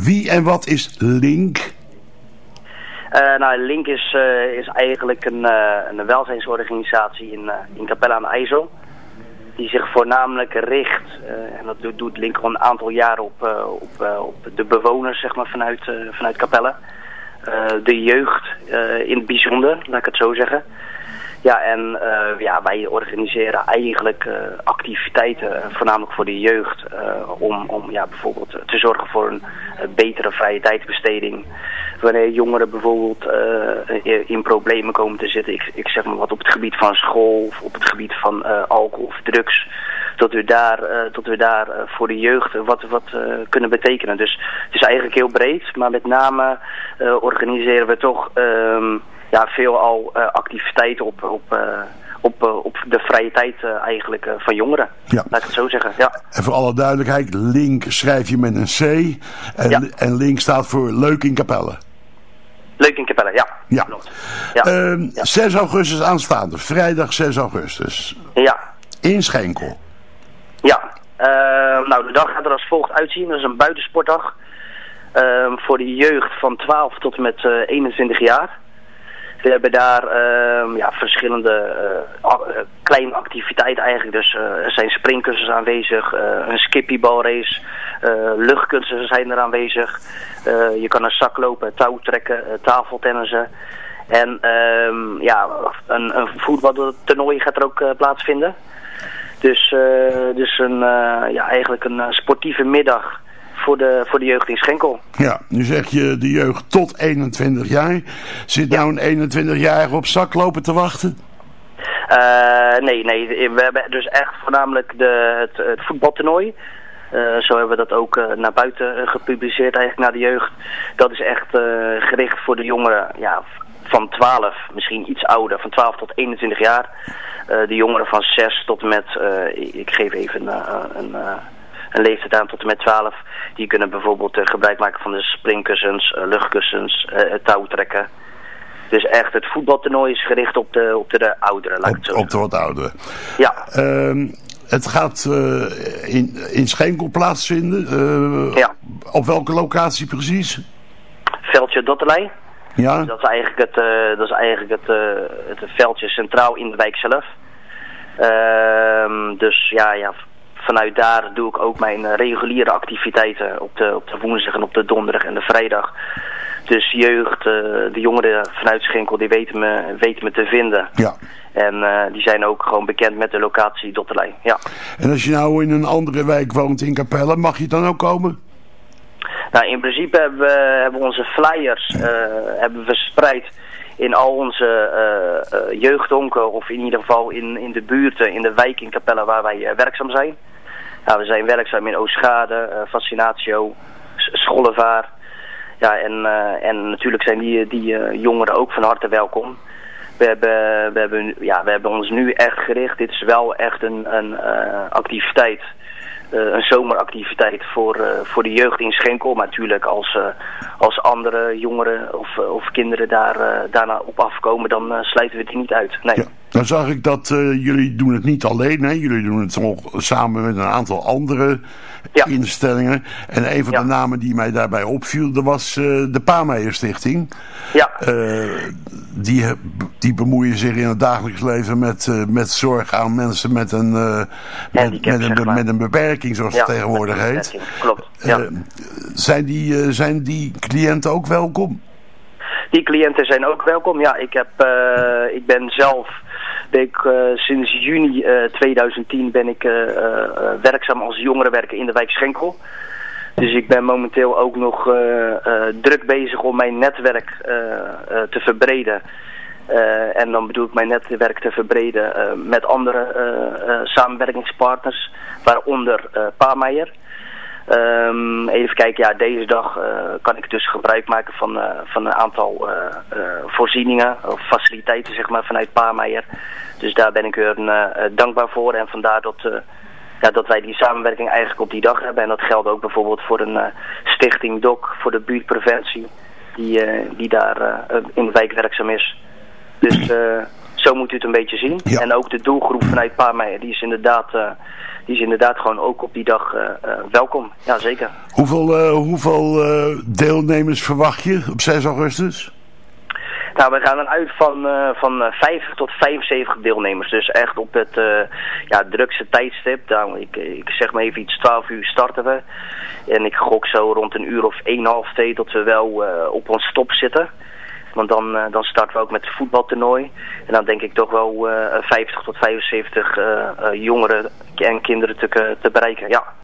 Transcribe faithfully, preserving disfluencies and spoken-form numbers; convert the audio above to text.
Wie en wat is Link? Uh, nou, Link is, uh, is eigenlijk een, uh, een welzijnsorganisatie in, uh, in Capelle aan de IJssel. Die zich voornamelijk richt, uh, en dat doet, doet Link al een aantal jaren op, uh, op, uh, op de bewoners zeg maar, vanuit, uh, vanuit Capelle. Uh, de jeugd uh, in het bijzonder, laat ik het zo zeggen. Ja, en uh, ja, wij organiseren eigenlijk uh, activiteiten, uh, voornamelijk voor de jeugd, uh, om, om ja, bijvoorbeeld te zorgen voor een uh, betere vrije tijdsbesteding. Wanneer jongeren bijvoorbeeld uh, in problemen komen te zitten, ik, ik zeg maar wat op het gebied van school of op het gebied van uh, alcohol of drugs, dat we daar, uh, dat we daar uh, voor de jeugd wat, wat uh, kunnen betekenen. Dus het is eigenlijk heel breed, maar met name uh, organiseren we toch um, ja, veelal uh, activiteiten op, op, uh, op, uh, op de vrije tijd uh, eigenlijk uh, van jongeren. Ja. Laat ik het zo zeggen. Ja. En voor alle duidelijkheid, Link schrijf je met een C en, ja. en Link staat voor Leuk in Capelle. Leuk in Capelle, ja. Ja. Ja. Uh, ja. zes augustus aanstaande, vrijdag zes augustus. Ja. In Schenkel. Ja. Uh, nou, de dag gaat er als volgt uitzien. Dat is een buitensportdag. Uh, voor de jeugd van twaalf tot en met uh, eenentwintig jaar. We hebben daar uh, ja, verschillende uh, kleine activiteiten eigenlijk. Dus uh, er zijn springkussens aanwezig, uh, een skippiebalrace, uh, luchtkunsten zijn er aanwezig. Uh, je kan een zak lopen, touw trekken, uh, tafeltennissen. En uh, ja, een, een voetbaltoernooi gaat er ook uh, plaatsvinden. Dus, uh, dus een, uh, ja, eigenlijk een uh, sportieve middag voor de, voor de jeugd in Schenkel. Ja, nu zeg je de jeugd tot eenentwintig jaar. Zit ja. nou een eenentwintig-jarige op zak lopen te wachten? Uh, nee, nee. We hebben dus echt voornamelijk de, het, het voetbaltoernooi. Uh, zo hebben we dat ook uh, naar buiten uh, gepubliceerd eigenlijk naar de jeugd. Dat is echt uh, gericht voor de jongeren ja, van twaalf, misschien iets ouder, van twaalf tot eenentwintig jaar. Uh, de jongeren van zes tot en met, uh, ik geef even uh, een... Uh, een leeftijd aan tot en met twaalf. Die kunnen bijvoorbeeld uh, gebruik maken van de springkussens, uh, luchtkussens, uh, touwtrekken. Dus echt, het voetbaltoernooi is gericht op de, op de, de ouderen, laat ik het zo zeggen. Op de wat ouderen. Ja. Uh, het gaat uh, in, in Schenkel plaatsvinden. Uh, ja. Op welke locatie precies? Veldje Dotterlei. Ja. Dus dat is eigenlijk het, uh, dat is eigenlijk het, uh, het veldje centraal in de wijk zelf. Uh, dus ja, ja... Vanuit daar doe ik ook mijn reguliere activiteiten op de, op de woensdag en op de donderdag en de vrijdag. Dus jeugd, uh, de jongeren vanuit Schenkel, die weten me, weten me te vinden. Ja. En uh, die zijn ook gewoon bekend met de locatie Dotterlei. Ja. En als je nou in een andere wijk woont in Capelle, mag je dan ook komen? Nou, in principe hebben we, hebben we onze flyers uh, hebben we verspreid in al onze uh, uh, jeugdhonken, of in ieder geval in, in de buurten, in de wijk in Capelle waar wij uh, werkzaam zijn. Ja, we zijn werkzaam in Oostschade, uh, Fascinatio, Schollevaar. Ja, en, uh, en natuurlijk zijn die, die uh, jongeren ook van harte welkom. We hebben, we, hebben, ja, we hebben ons nu echt gericht. Dit is wel echt een, een uh, activiteit, uh, een zomeractiviteit voor, uh, voor de jeugd in Schenkel. Maar natuurlijk als, uh, als andere jongeren of, uh, of kinderen daar, uh, daarna op afkomen, dan uh, sluiten we die niet uit. Nee. Ja. Dan zag ik dat uh, jullie doen het niet alleen, hè? Jullie doen het nog samen met een aantal andere ja. instellingen. En een van ja. de namen die mij daarbij opviel, dat was uh, de Paameijer Stichting. Ja. Uh, die, die bemoeien zich in het dagelijks leven met, uh, met zorg aan mensen met een, uh, met, met, een, be, met een beperking, zoals ja, het tegenwoordig heet. Klopt. Ja. Uh, zijn, die, uh, zijn die cliënten ook welkom? Die cliënten zijn ook welkom. Ja, ik, heb, uh, ik ben zelf... Ik, uh, sinds juni uh, tweeduizend tien ben ik uh, uh, werkzaam als jongerenwerker in de wijk Schenkel. Dus ik ben momenteel ook nog uh, uh, druk bezig om mijn netwerk uh, uh, te verbreden. Uh, en dan bedoel ik mijn netwerk te verbreden uh, met andere uh, uh, samenwerkingspartners, waaronder uh, Paameijer. Um, even kijken, ja, deze dag uh, kan ik dus gebruik maken van, uh, van een aantal uh, uh, voorzieningen of faciliteiten, zeg maar, vanuit Paameijer. Dus daar ben ik er uh, dankbaar voor en vandaar dat, uh, ja, dat wij die samenwerking eigenlijk op die dag hebben. En dat geldt ook bijvoorbeeld voor een uh, stichting D O C, voor de buurtpreventie, die, uh, die daar uh, in de wijk werkzaam is. Dus uh, Zo moet u het een beetje zien. Ja. En ook de doelgroep vanuit Paarmeijer, die is inderdaad, uh, die is inderdaad gewoon ook op die dag uh, uh, welkom. Ja, zeker. Hoeveel, uh, hoeveel uh, deelnemers verwacht je op zes augustus? Nou, we gaan dan uit van, uh, van uh, vijftig tot vijfenzeventig deelnemers. Dus echt op het uh, ja, drukste tijdstip. Nou, ik, ik zeg maar even iets, twaalf uur starten we. En ik gok zo rond een uur of één, half twee dat we wel uh, op ons stop zitten. Want dan, uh, dan starten we ook met het voetbaltoernooi. En dan denk ik toch wel uh, vijftig tot vijfenzeventig uh, uh, jongeren en kinderen te, te bereiken, ja.